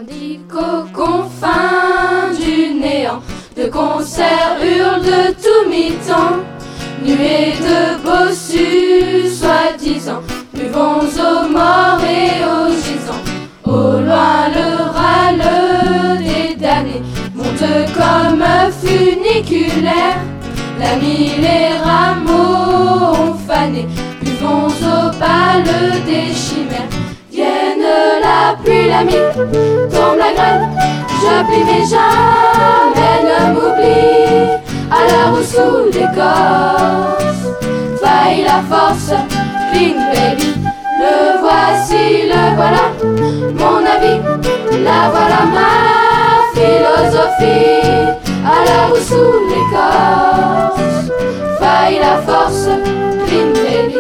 Tandis qu'aux confins du néant, de concert hurlent de tout mi-temps, nuées de bossus soi-disant, buvons aux morts et aux gisants. Au loin le râle des damnés monte comme funiculaire, la mie les rameaux ont fané, buvons au bal des chimères. Vienne la pluie, la mie, tombe la grêle, je plie mais jamais ne m'oublie. À l'heure où sous l'écorce faille la force, clean baby, le voici, le voilà, mon avis, la voilà.